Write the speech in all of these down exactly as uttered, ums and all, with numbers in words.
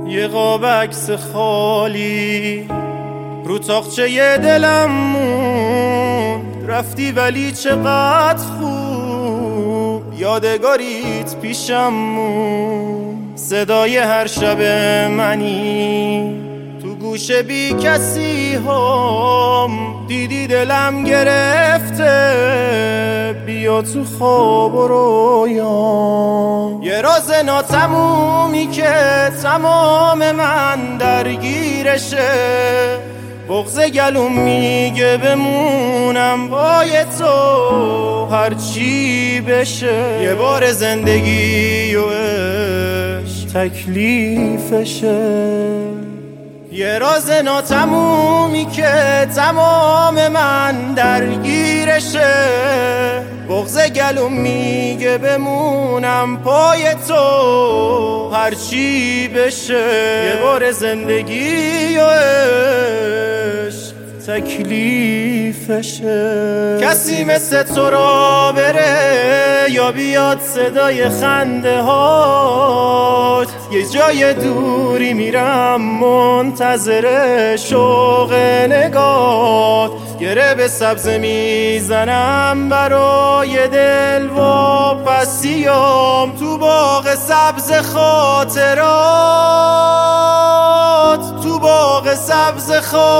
یه قاب عکس خالی رو تاقچه دلم موند، رفتی ولی چقدر خوب یادگاریت پیشم موند. صدای هر شب منی تو گوش بی کسی هم، دیدی دلم گرفته بیا تو خواب و رویام. یه راز ناتمومی که تمام من درگیرشه، بغض گلوم میگه بمونم پای تو هر چی بشه. یه بار زندگی و عشق تکلیفشه، یه راز ناتمومی که تمام من درگیرشه، بغض گلوم میگه بمونم پای تو هر چی بشه. یه بار زندگی و عشق تکلیفشه. کسی مثل تو را بره یا بیاد صدای خنده هات، یه جای دوری میرم منتظر شوق نگات. گره به سبز میزنم برای دل و پسیام تو باغ سبز خاطرات، تو باغ سبز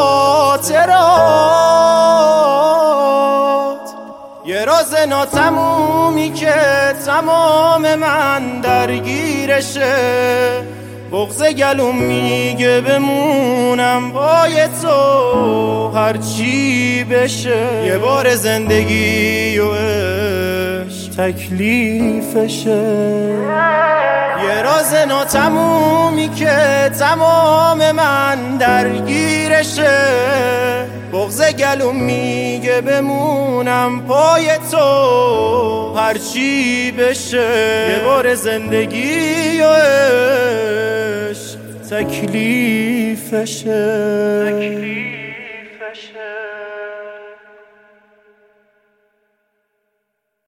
خاطرات. یه راز ناتمومی که تمام من درگیرشه، بغض گلوم میگه بمونم پای تو هر چی بشه. یه بار زندگی و عشق تکلیفشه، یه راز ناتمومی که تمام من درگیرشه، بغض گلوم میگه بمونم پای تو هر چی بشه. یه بار زندگی و عشق تکلیفشه.